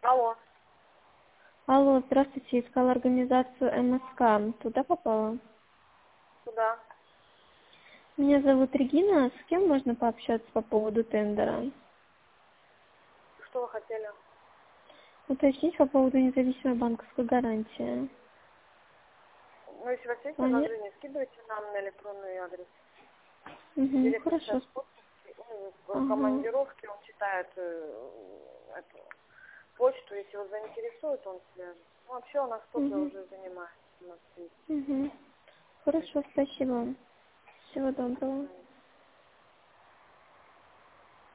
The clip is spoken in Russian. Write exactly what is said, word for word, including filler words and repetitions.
Алло. Алло, здравствуйте, искала организацию МСК. Туда попала? Куда? Меня зовут Регина. С кем можно пообщаться по поводу тендера? Что вы хотели? Уточнить по поводу независимой банковской гарантии. Ну, если у вас есть Они... предложение, скидывайте нам на электронный адрес. Угу, Директор хорошо. сейчас в отпуске, ну, в Ага. командировке, он читает э, эту почту, если его заинтересует, он свяжет. Ну, вообще у нас кто-то Угу. уже занимается. У нас есть. Угу. Хорошо, спасибо. Всего доброго.